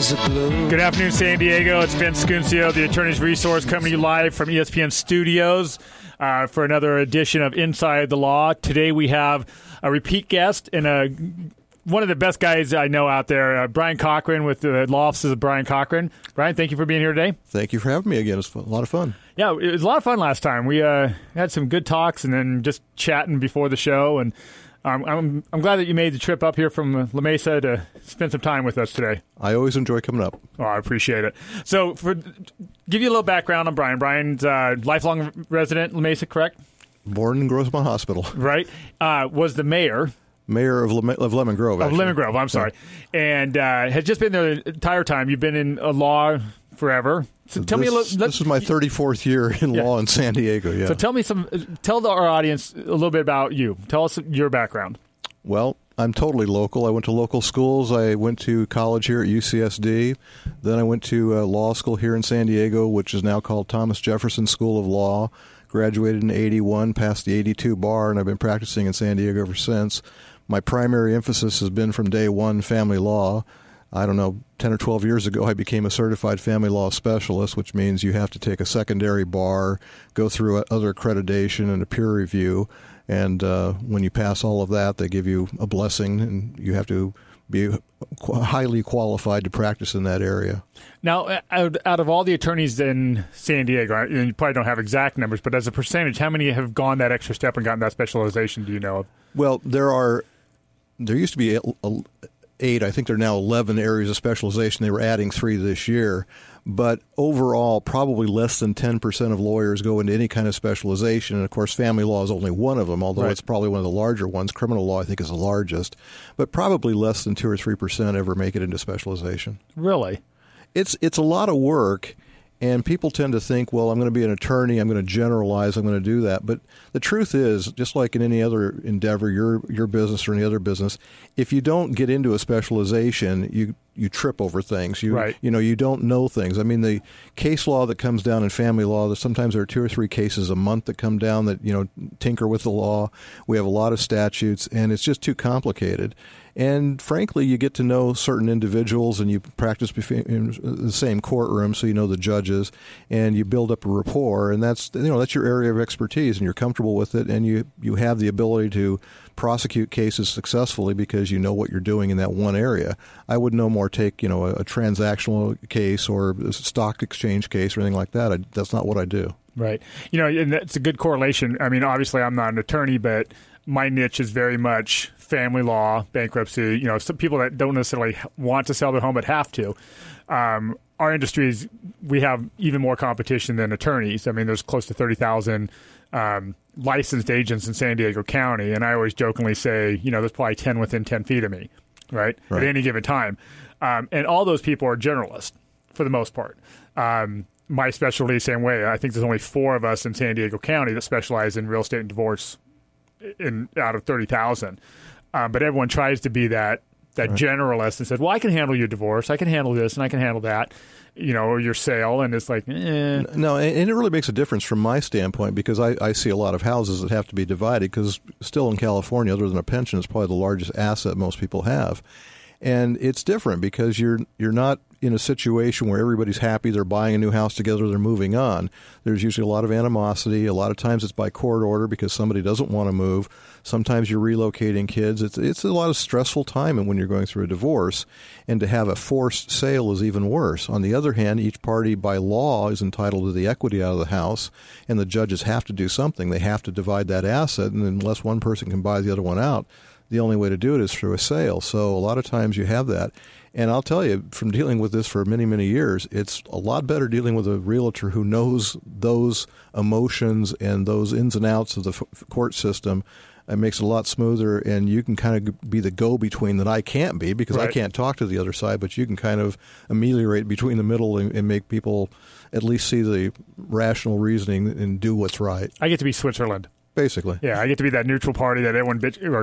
skies are blue. Good afternoon, San Diego. It's Vince Scuncio, the Attorney's Resource, coming to you live from ESPN Studios for another edition of Inside the Law. Today we have a repeat guest and one of the best guys I know out there, Brian Cochran with the law offices of Brian Cochran. Brian, thank you for being here today. Thank you for having me again. It's a lot of fun. Yeah, it was a lot of fun last time. We had some good talks and then just chatting before the show. And I'm glad that you made the trip up here from La Mesa to spend some time with us today. I always enjoy coming up. Oh, I appreciate it. So, give you a little background on Brian. Brian's a lifelong resident in La Mesa, correct? Born in Grossmont Hospital. Right. Was the mayor of Lemon Grove, actually. Of Lemon Grove, I'm sorry. Yeah. And has just been there the entire time. You've been in law forever. So tell me a little. This is my 34th year in law in San Diego, yeah. So tell our audience a little bit about you. Tell us your background. Well, I'm totally local. I went to local schools. I went to college here at UCSD. Then I went to law school here in San Diego, which is now called Thomas Jefferson School of Law. Graduated in 81, passed the 82 bar, and I've been practicing in San Diego ever since. My primary emphasis has been from day one family law. I don't know, 10 or 12 years ago, I became a certified family law specialist, which means you have to take a secondary bar, go through other accreditation and a peer review. And when you pass all of that, they give you a blessing, and you have to be highly qualified to practice in that area. Now, out of all the attorneys in San Diego, and you probably don't have exact numbers, but as a percentage, how many have gone that extra step and gotten that specialization, do you know of? Well, there used to be 8. I think there are now 11 areas of specialization. They were adding 3 this year. But overall, probably less than 10% of lawyers go into any kind of specialization. And, of course, family law is only one of them, although It's probably one of the larger ones. Criminal law, I think, is the largest. But probably less than 2 or 3% ever make it into specialization. Really? It's a lot of work. And people tend to think, well, I'm going to be an attorney, I'm going to generalize, I'm going to do that. But the truth is, just like in any other endeavor, your business or any other business, if you don't get into a specialization, you trip over things. You don't know things. I mean, the case law that comes down in family law, sometimes there are 2 or 3 cases a month that come down that, tinker with the law. We have a lot of statutes, and it's just too complicated. And frankly, you get to know certain individuals, and you practice in the same courtroom, so you know the judges, and you build up a rapport, and that's your area of expertise, and you're comfortable with it, and you have the ability to prosecute cases successfully because you know what you're doing in that one area. I would no more take a transactional case or a stock exchange case or anything like that. That's not what I do. Right. And that's a good correlation. I mean, obviously, I'm not an attorney, but my niche is very much family law, bankruptcy, some people that don't necessarily want to sell their home but have to. Our industries, we have even more competition than attorneys. I mean, there's close to 30,000 licensed agents in San Diego County, and I always jokingly say, there's probably 10 within 10 feet of me, right? At any given time. And all those people are generalists for the most part. My specialty, same way. I think there's only 4 of us in San Diego County that specialize in real estate and divorce out of 30,000. But everyone tries to be that generalist and says, well, I can handle your divorce, I can handle this, and I can handle that, or your sale. And it's like, No, and it really makes a difference from my standpoint, because I see a lot of houses that have to be divided, because still in California, other than a pension, it's probably the largest asset most people have. And it's different because you're not in a situation where everybody's happy, they're buying a new house together, they're moving on. There's usually a lot of animosity. A lot of times it's by court order because somebody doesn't want to move. Sometimes you're relocating kids. It's a lot of stressful time when you're going through a divorce. And to have a forced sale is even worse. On the other hand, each party by law is entitled to the equity out of the house, and the judges have to do something. They have to divide that asset, and unless one person can buy the other one out, the only way to do it is through a sale. So a lot of times you have that. And I'll tell you, from dealing with this for many, many years, it's a lot better dealing with a realtor who knows those emotions and those ins and outs of the court system. It makes it a lot smoother, and you can kind of be the go-between that I can't be, because I can't talk to the other side, but you can kind of ameliorate between the middle and make people at least see the rational reasoning and do what's right. I get to be Switzerland. Basically. Yeah, I get to be that neutral party that everyone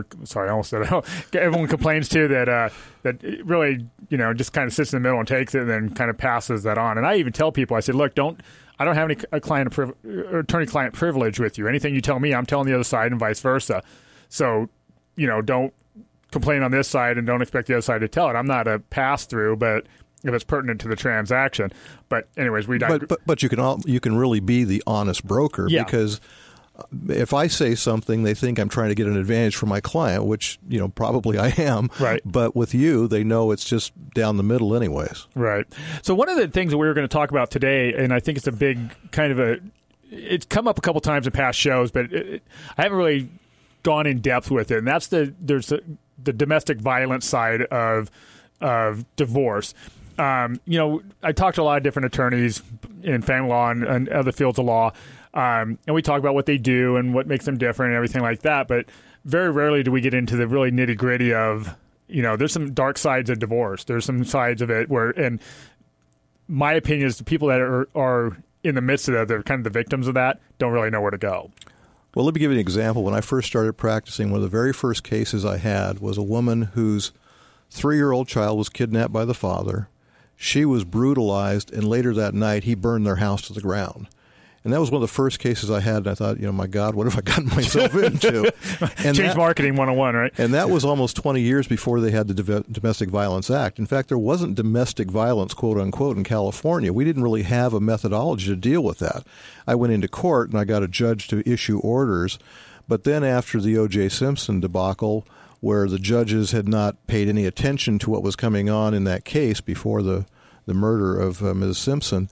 everyone complains to, that really, just kind of sits in the middle and takes it and then kind of passes that on. And I even tell people, I said, look, I don't have any attorney-client privilege with you. Anything you tell me, I'm telling the other side, and vice versa. So, don't complain on this side and don't expect the other side to tell it. I'm not a pass-through, but if it's pertinent to the transaction. But anyways, but you can really be the honest broker because if I say something, they think I'm trying to get an advantage for my client, which probably I am. Right. But with you, they know it's just down the middle, anyways. Right. So one of the things that we were going to talk about today, and I think it's a big kind of it's come up a couple times in past shows, but I haven't really gone in depth with it. And that's there's the domestic violence side of divorce. I talked to a lot of different attorneys in family law and other fields of law. And we talk about what they do and what makes them different and everything like that. But very rarely do we get into the really nitty gritty of, there's some dark sides of divorce. There's some sides of it and my opinion is the people that are in the midst of that, they're kind of the victims of that, don't really know where to go. Well, let me give you an example. When I first started practicing, one of the very first cases I had was a woman whose 3-year-old child was kidnapped by the father. She was brutalized, and later that night, he burned their house to the ground. And that was one of the first cases I had, and I thought, my God, what have I gotten myself into? And Change marketing 101, right? And that was almost 20 years before they had the Domestic Violence Act. In fact, there wasn't domestic violence, quote unquote, in California. We didn't really have a methodology to deal with that. I went into court, and I got a judge to issue orders. But then after the O.J. Simpson debacle, where the judges had not paid any attention to what was coming on in that case before the murder of Ms. Simpson,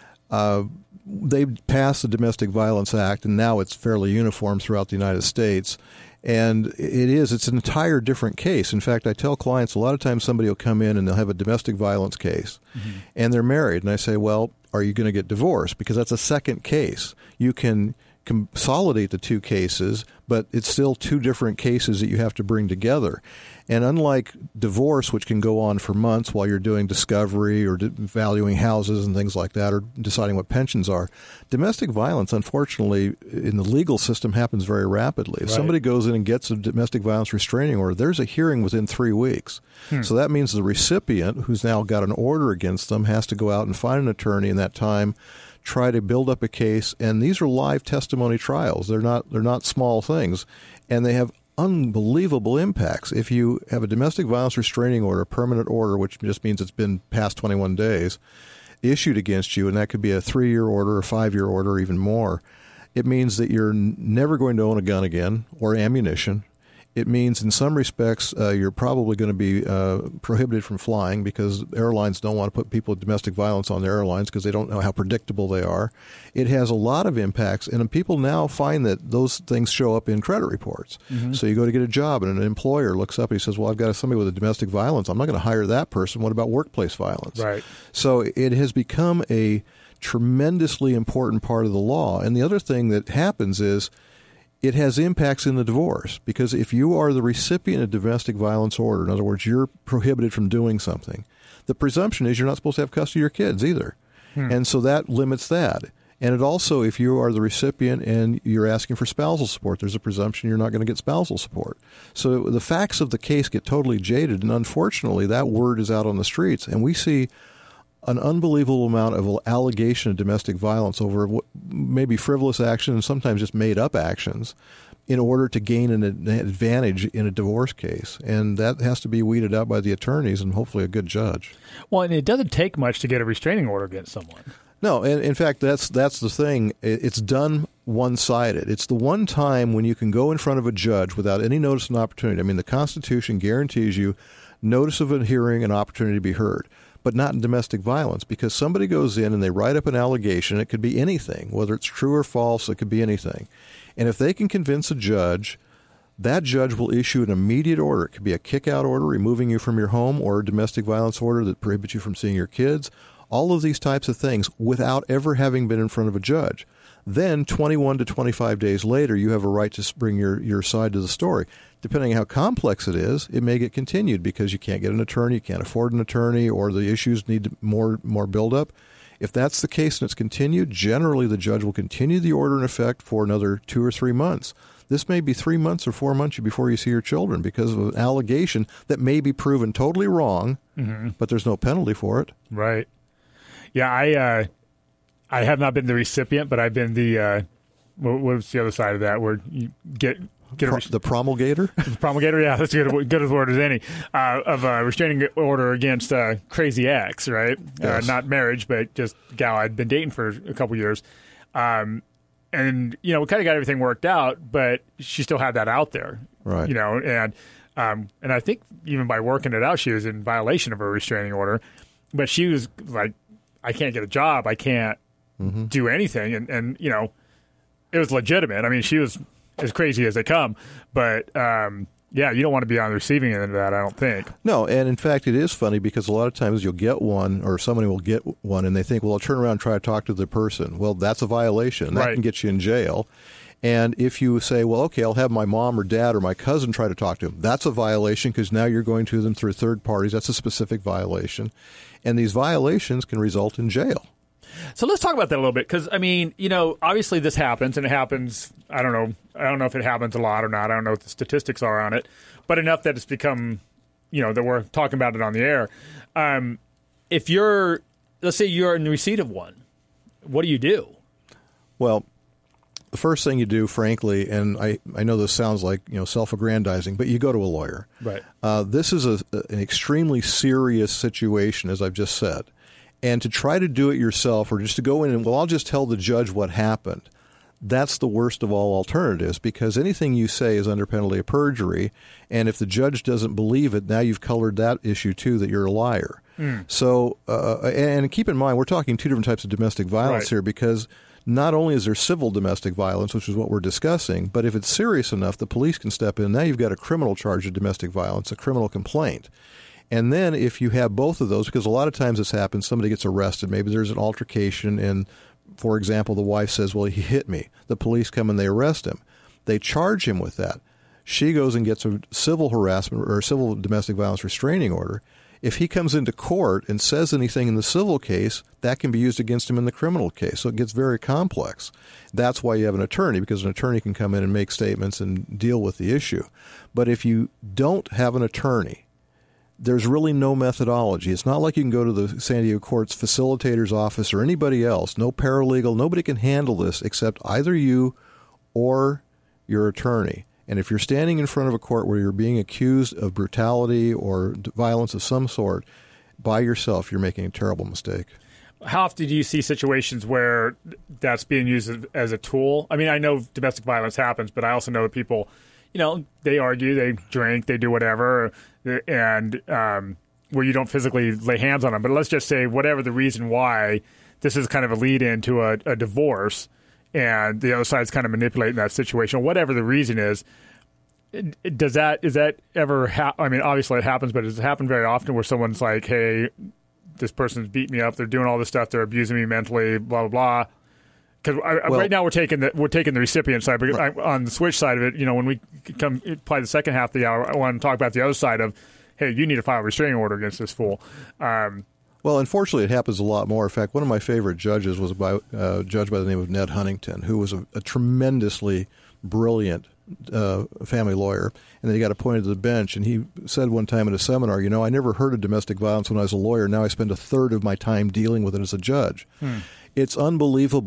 they passed the Domestic Violence Act, and now it's fairly uniform throughout the United States. And it's an entire different case. In fact, I tell clients a lot of times somebody will come in and they'll have a domestic violence case, and they're married. And I say, well, are you going to get divorced? Because that's a second case. You can consolidate the two cases, but it's still two different cases that you have to bring together. And unlike divorce, which can go on for months while you're doing discovery or valuing houses and things like that, or deciding what pensions are, domestic violence, unfortunately, in the legal system happens very rapidly. If somebody goes in and gets a domestic violence restraining order, there's a hearing within 3 weeks. So that means the recipient, who's now got an order against them, has to go out and find an attorney in that time, try to build up a case, and these are live testimony trials. They're not small things, and they have unbelievable impacts. If you have a domestic violence restraining order, a permanent order, which just means it's been past 21 days, issued against you, and that could be a 3-year order, a 5-year order, or even more, it means that you're never going to own a gun again or ammunition. It means in some respects you're probably going to be prohibited from flying because airlines don't want to put people with domestic violence on their airlines because they don't know how predictable they are. It has a lot of impacts, and people now find that those things show up in credit reports. So you go to get a job, and an employer looks up and he says, well, I've got somebody with a domestic violence. I'm not going to hire that person. What about workplace violence? Right. So it has become a tremendously important part of the law. And the other thing that happens is it has impacts in the divorce, because if you are the recipient of domestic violence order, in other words, you're prohibited from doing something, the presumption is you're not supposed to have custody of your kids either. And so that limits that. And it also, if you are the recipient and you're asking for spousal support, there's a presumption you're not going to get spousal support. So the facts of the case get totally jaded, and unfortunately that word is out on the streets, and we see an unbelievable amount of allegation of domestic violence over what maybe frivolous actions and sometimes just made-up actions in order to gain an advantage in a divorce case. And that has to be weeded out by the attorneys and hopefully a good judge. Well, and it doesn't take much to get a restraining order against someone. No, and in fact, that's the thing. It's done one-sided. It's the one time when you can go in front of a judge without any notice and opportunity. I mean, the Constitution guarantees you notice of a hearing and opportunity to be heard, but not in domestic violence, because somebody goes in and they write up an allegation. It could be anything, whether it's true or false, it could be anything. And if they can convince a judge, that judge will issue an immediate order. It could be a kick-out order removing you from your home, or a domestic violence order that prohibits you from seeing your kids, all of these types of things without ever having been in front of a judge. Then 21 to 25 days later, you have a right to bring your side to the story. Depending on how complex it is, it may get continued because you can't get an attorney, you can't afford an attorney, or the issues need more build-up. If that's the case and it's continued, generally the judge will continue the order in effect for another 2 or 3 months. This may be 3 months or 4 months before you see your children because of an allegation that may be proven totally wrong, but there's no penalty for it. Right. Yeah, I have not been the recipient, but I've been the what's the other side of that? Where you get the promulgator? Promulgator, yeah, that's good as word as any, of a restraining order against crazy ex, right? Yes. Not marriage, but just a gal I'd been dating for a couple years. And, we kind of got everything worked out, but she still had that out there. Right. And I think even by working it out, she was in violation of her restraining order. But she was like, I can't get a job. I can't do anything. And it was legitimate. I mean, she was as crazy as they come. But, you don't want to be on the receiving end of that, I don't think. No, and in fact, it is funny because a lot of times you'll get one or somebody will get one and they think, well, I'll turn around and try to talk to the person. Well, that's a violation. That can get you in jail. And if you say, well, okay, I'll have my mom or dad or my cousin try to talk to him, that's a violation because now you're going to them through third parties. That's a specific violation. And these violations can result in jail. So let's talk about that a little bit because, obviously this happens, and it happens, I don't know if it happens a lot or not. I don't know what the statistics are on it, but enough that it's become, that we're talking about it on the air. Let's say you're in receipt of one, what do you do? Well, the first thing you do, frankly, and I know this sounds like self-aggrandizing, but you go to a lawyer. Right. This is an extremely serious situation, as I've just said. And to try to do it yourself or just to go in and, I'll just tell the judge what happened, that's the worst of all alternatives because anything you say is under penalty of perjury. And if the judge doesn't believe it, now you've colored that issue, too, that you're a liar. So, and keep in mind, we're talking two different types of domestic violence here because not only is there civil domestic violence, which is what we're discussing, but if it's serious enough, the police can step in. Now you've got a criminal charge of domestic violence, a criminal complaint. And then if you have both of those, because a lot of times this happens, somebody gets arrested, maybe there's an altercation, and, for example, the wife says, well, he hit me. The police come and they arrest him. They charge him with that. She goes and gets a civil harassment or civil domestic violence restraining order. If he comes into court and says anything in the civil case, that can be used against him in the criminal case. So it gets very complex. That's why you have an attorney, because an attorney can come in and make statements and deal with the issue. But if you don't have an attorney, there's really no methodology. It's not like you can go to the San Diego Court's facilitator's office or anybody else. No paralegal. Nobody can handle this except either you or your attorney. And if you're standing in front of a court where you're being accused of brutality or violence of some sort by yourself, you're making a terrible mistake. How often do you see situations where that's being used as a tool? I mean, I know domestic violence happens, but I also know that people, they argue, they drink, they do whatever, and where you don't physically lay hands on them. But let's just say whatever the reason why, this is kind of a lead-in to a divorce, and the other side's kind of manipulating that situation. Whatever the reason is that ever happen? I mean, obviously it happens, but does it happen very often where someone's like, hey, this person's beating me up, they're doing all this stuff, they're abusing me mentally, blah, blah, blah. Because right now we're taking the recipient side, but on the switch side of it, when we come apply the second half of the hour, I want to talk about the other side of, hey, you need to file a restraining order against this fool. Well, unfortunately, it happens a lot more. In fact, one of my favorite judges was a judge by the name of Ned Huntington, who was a tremendously brilliant family lawyer. And then he got appointed to the bench, and he said one time at a seminar, I never heard of domestic violence when I was a lawyer. Now I spend a third of my time dealing with it as a judge. It's unbelievable